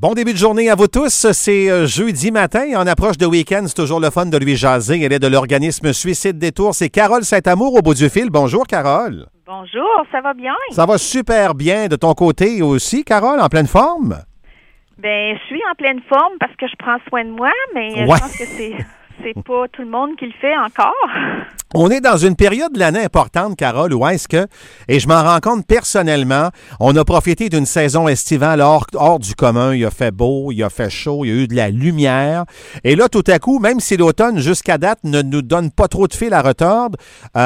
Bon début de journée à vous tous. C'est jeudi matin. En approche de week-end, c'est toujours le fun de lui jaser. Elle est de l'organisme Suicide Détour. C'est Carole Saint-Amour au bout du fil. Bonjour, Carole. Bonjour, ça va bien? Ça va super bien de ton côté aussi, Carole, en pleine forme? Ben, je suis en pleine forme parce que je prends soin de moi, mais je pense que c'est pas tout le monde qui le fait encore. On est dans une période de l'année importante, Carole, où est-ce que, et je m'en rends compte personnellement, on a profité d'une saison estivale hors du commun. Il a fait beau, il a fait chaud, il y a eu de la lumière. Et là, tout à coup, même si l'automne, jusqu'à date, ne nous donne pas trop de fil à retordre,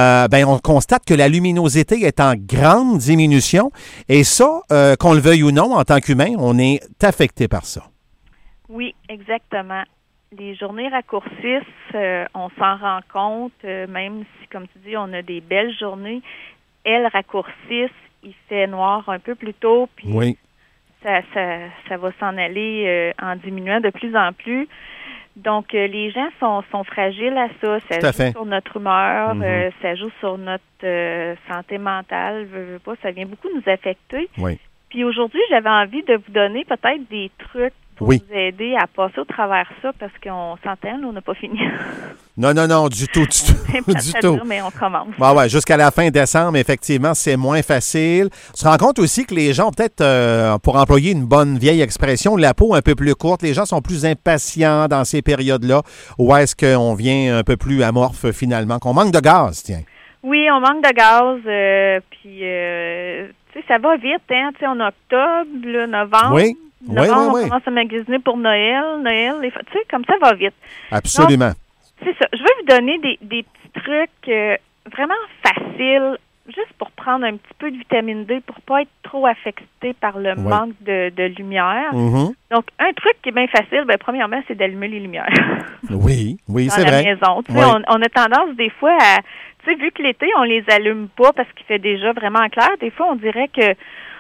on constate que la luminosité est en grande diminution. Et ça, qu'on le veuille ou non, en tant qu'humain, on est affecté par ça. Oui, exactement. Les journées raccourcissent, on s'en rend compte, même si, comme tu dis, on a des belles journées, elles raccourcissent, il fait noir un peu plus tôt, puis oui. ça va s'en aller en diminuant de plus en plus. Donc, les gens sont fragiles à ça. Ça joue sur notre humeur, ça joue sur notre santé mentale, veux pas, ça vient beaucoup nous affecter. Oui. Puis aujourd'hui, j'avais envie de vous donner peut-être des trucs pour vous aider à passer au travers ça, parce qu'on s'entend, on n'a pas fini. Non, du tout. Du tout. Dire, mais on commence. Ouais, jusqu'à la fin décembre, effectivement, c'est moins facile. Tu te rends compte aussi que les gens, peut-être, pour employer une bonne vieille expression, la peau un peu plus courte, les gens sont plus impatients dans ces périodes-là, ou est-ce qu'on vient un peu plus amorphe, finalement, qu'on manque de gaz, tiens? Oui, on manque de gaz, puis, tu sais, ça va vite, hein, tu sais, en octobre, là, novembre. Oui. On commence à magasiner pour Noël, tu sais, comme ça va vite. Absolument. Donc, c'est ça. Je vais vous donner des petits trucs vraiment faciles, juste pour prendre un petit peu de vitamine D, pour pas être trop affecté par le manque de lumière. Mm-hmm. Donc, un truc qui est bien facile, premièrement, c'est d'allumer les lumières. Oui, c'est vrai. Dans la maison. Tu sais, on a tendance des fois à, tu sais, vu que l'été, on les allume pas parce qu'il fait déjà vraiment clair, des fois, on dirait que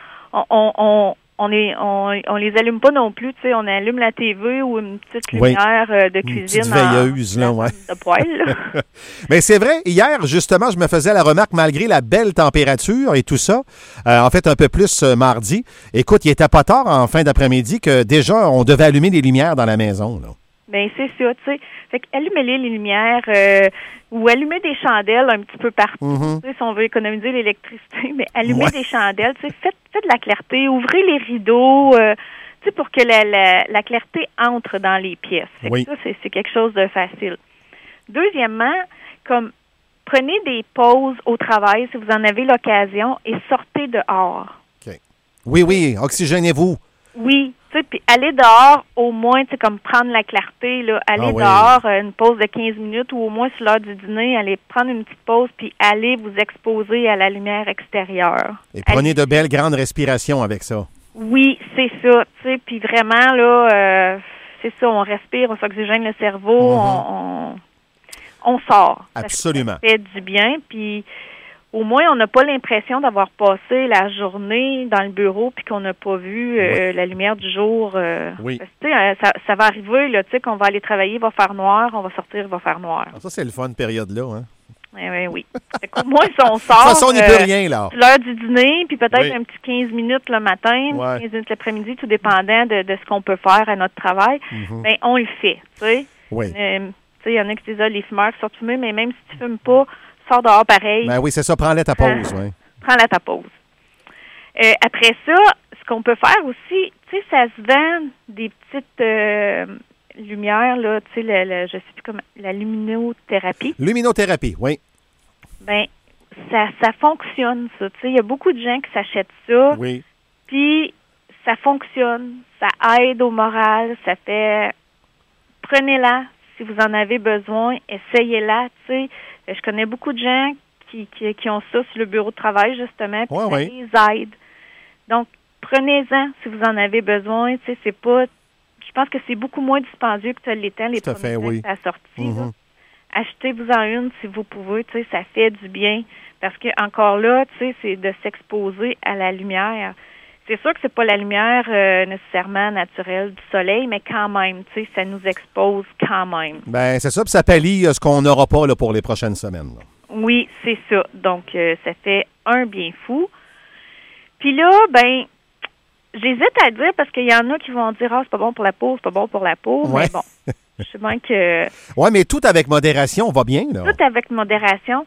on les allume pas non plus, tu sais, on allume la TV ou une petite lumière de cuisine. Une petite veilleuse, là, ouais. De poêle. Mais c'est vrai, hier, justement, je me faisais la remarque, malgré la belle température et tout ça, en fait, un peu plus mardi. Écoute, il était pas tard en fin d'après-midi que déjà, on devait allumer les lumières dans la maison, là. Bien, c'est ça, tu sais. Fait qu'allumer les lumières ou allumer des chandelles un petit peu partout. Mm-hmm. Tu sais, si on veut économiser l'électricité, mais allumer des chandelles, tu sais, faites de la clarté, ouvrez les rideaux, tu sais, pour que la clarté entre dans les pièces. Fait que ça, c'est quelque chose de facile. Deuxièmement, comme prenez des pauses au travail si vous en avez l'occasion et sortez dehors. OK. Oui, oxygénez-vous. Oui, tu sais, puis aller dehors, au moins, tu sais, comme prendre la clarté, là, aller dehors, une pause de 15 minutes ou au moins sur l'heure du dîner, aller prendre une petite pause puis aller vous exposer à la lumière extérieure. Et prenez de belles grandes respirations avec ça. Oui, c'est ça, tu sais, puis vraiment, là, c'est ça, on respire, on s'oxygène le cerveau, on sort. Absolument. Ça fait du bien, puis au moins, on n'a pas l'impression d'avoir passé la journée dans le bureau puis qu'on n'a pas vu la lumière du jour. Oui. Ça va arriver, là, tu sais, qu'on va aller travailler, il va faire noir, on va sortir, il va faire noir. Ça, c'est le fun, période-là, hein? Oui. Fait qu'au moins, si on sort... De toute façon, on n'y peut rien, là. L'heure du dîner, puis peut-être un petit 15 minutes le matin, 15 minutes l'après-midi, tout dépendant de ce qu'on peut faire à notre travail, bien, on le fait, tu sais. Oui. Tu sais, il y en a qui disent, les fumeurs sortent fumer, mais même si tu fumes pas, sors dehors pareil. Ben oui, c'est ça. Prends-la ta pause. Prends-la ta pause. Après ça, ce qu'on peut faire aussi, tu sais, ça se vend des petites lumières, là, tu sais, je sais plus comment, la luminothérapie. Luminothérapie, oui. Ben, ça fonctionne, ça. Tu sais, il y a beaucoup de gens qui s'achètent ça. Oui. Puis, ça fonctionne. Ça aide au moral. Ça fait... Prenez-la si vous en avez besoin. Essayez-la, tu sais. Je connais beaucoup de gens qui ont ça sur le bureau de travail, justement, puis ça les aide. Donc, prenez-en si vous en avez besoin. Tu sais, c'est pas... Je pense que c'est beaucoup moins dispendieux que ça l'était les premiers temps que ça a sorti. Là. Achetez-vous-en une si vous pouvez. Tu sais, ça fait du bien. Parce que encore là, tu sais, c'est de s'exposer à la lumière. C'est sûr que c'est pas la lumière nécessairement naturelle du soleil, mais quand même, tu sais, ça nous expose quand même. Ben c'est ça, puis ça pallie ce qu'on n'aura pas là, pour les prochaines semaines. Là. Oui, c'est ça. Donc, ça fait un bien fou. Puis là, ben, j'hésite à dire parce qu'il y en a qui vont dire « Ah, c'est pas bon pour la peau, c'est pas bon pour la peau. » Ouais. Mais bon, je sais bien que Oui, mais tout avec modération, va bien, là. tout avec modération,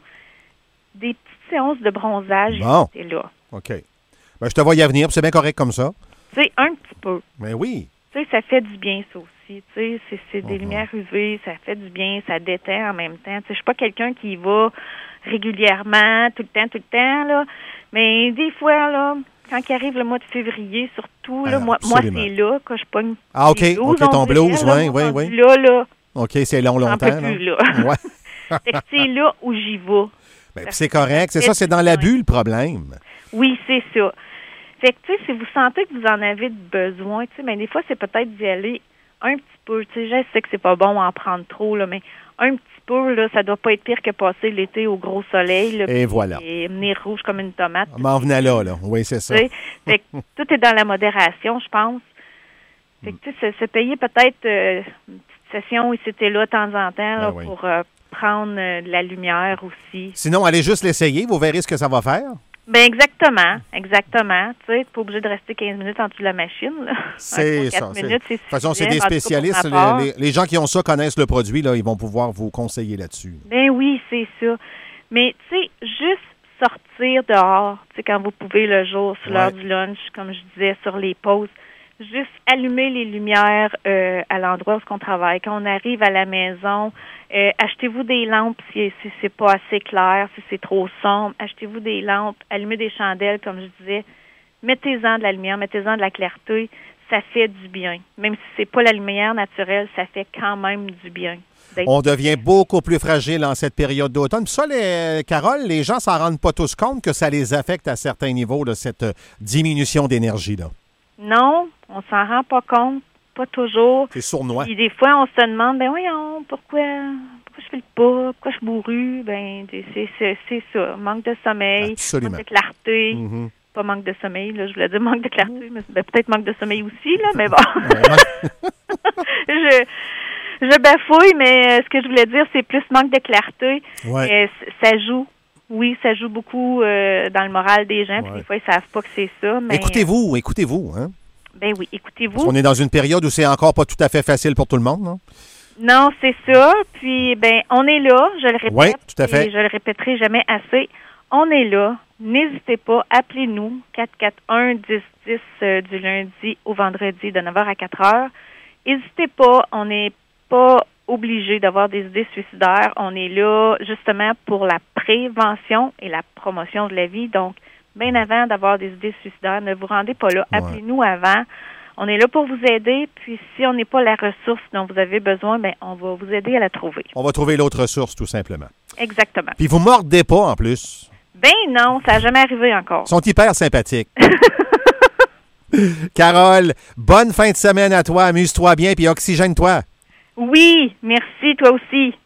des petites séances de bronzage, Bon. c'est là. OK. Ben, je te vois y venir, puis c'est bien correct comme ça. Tu sais, un petit peu. Mais oui. Tu sais, ça fait du bien, ça aussi. Tu sais, c'est des lumières UV, ça fait du bien, ça détend en même temps. Tu sais, je suis pas quelqu'un qui y va régulièrement, tout le temps, là. Mais des fois, là, quand il arrive le mois de février, surtout, là, moi, absolument. c'est là que je pogne. Ah, OK. les blues, OK, ton on dirait, blues, là, oui, moi, oui, rendu oui. Là, OK, c'est long, j'en longtemps. peux plus, là. Ouais. Fait que c'est là où j'y vais. Ben, puis c'est correct. C'est ça, c'est dans l'abus le problème. Oui, c'est ça. Fait que, tu sais, si vous sentez que vous en avez besoin, tu sais, mais des fois, c'est peut-être d'y aller un petit peu. Tu sais, je sais que c'est pas bon en prendre trop, là, mais un petit peu, là, ça doit pas être pire que passer l'été au gros soleil, là. Et voilà. Et venir rouge comme une tomate. On m'en venait là. Oui, c'est ça. Tu sais. Fait que tout est dans la modération, je pense. Fait que, tu sais, se payer peut-être une petite session ici et là, de temps en temps, là, oui. pour prendre de la lumière aussi. Sinon, allez juste l'essayer. Vous verrez ce que ça va faire. Ben exactement. Tu sais, t'es pas obligé de rester 15 minutes en dessous de la machine, là. C'est 4 ça. minutes, c'est De toute façon, c'est des suffisant, en tout cas, pour spécialistes. ma part. Les gens qui ont ça connaissent le produit. Là, ils vont pouvoir vous conseiller là-dessus. Ben oui, c'est ça. Mais, tu sais, juste sortir dehors, tu sais, quand vous pouvez le jour, sur l'heure du lunch, comme je disais, sur les pauses, juste allumer les lumières à l'endroit où on travaille. Quand on arrive à la maison, achetez-vous des lampes si c'est pas assez clair, si c'est trop sombre. Achetez-vous des lampes, allumez des chandelles, comme je disais. Mettez-en de la lumière, mettez-en de la clarté. Ça fait du bien. Même si c'est pas la lumière naturelle, ça fait quand même du bien. On devient beaucoup plus fragile en cette période d'automne. Puis ça, Carole, les gens s'en rendent pas tous compte que ça les affecte à certains niveaux, là, cette diminution d'énergie, là. Non, on s'en rend pas compte, pas toujours. C'est sournois. Puis des fois, on se demande, ben voyons, pourquoi je file pas, pourquoi je suis bourrue? Ben, c'est ça, manque de sommeil, Absolument. manque de clarté. Mhm. Pas manque de sommeil, là, je voulais dire manque de clarté, mais ben, peut-être manque de sommeil aussi, là, mais bon. Je bafouille, mais ce que je voulais dire, c'est plus manque de clarté. Ouais. Ça joue. Oui, ça joue beaucoup dans le moral des gens. Puis des fois, ils savent pas que c'est ça. Mais Écoutez-vous, hein? Ben oui, écoutez-vous. Parce qu'on est dans une période où c'est encore pas tout à fait facile pour tout le monde, non? Non, c'est ça. Puis, ben, on est là, je le répète. Oui, tout à fait. Et je le répéterai jamais assez. On est là. N'hésitez pas, appelez-nous 441-1010 du lundi au vendredi de 9h à 4h. N'hésitez pas, on n'est pas obligé d'avoir des idées suicidaires. On est là justement pour la prévention et la promotion de la vie. Donc, bien avant d'avoir des idées suicidaires, ne vous rendez pas là. Appelez-nous avant. On est là pour vous aider. Puis, si on n'est pas la ressource dont vous avez besoin, ben, on va vous aider à la trouver. On va trouver l'autre ressource, tout simplement. Exactement. Puis vous mordez pas, en plus. Ben non, ça n'a jamais arrivé encore. Ils sont hyper sympathiques. Carole, bonne fin de semaine à toi. Amuse-toi bien, puis oxygène-toi. Oui, merci, toi aussi.